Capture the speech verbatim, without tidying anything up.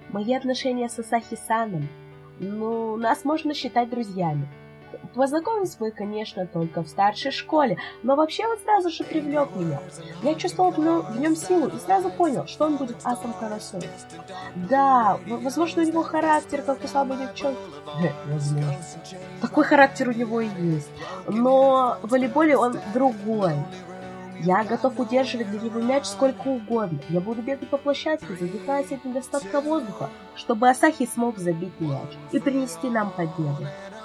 Мои отношения с Асахи-саном, ну, нас можно считать друзьями. Познакомились мы, конечно, только в старшей школе, но вообще он сразу же привлек меня. Я чувствовал в нем, в нем силу и сразу понял, что он будет асом Карасу. Да, возможно, у него характер, как у слабой девчонки. Возможно. Такой характер у него и есть. Но в волейболе он другой. Я готов удерживать для него мяч сколько угодно. Я буду бегать по площадке, задыхаясь от недостатка воздуха, чтобы Асахи смог забить мяч и принести нам победу.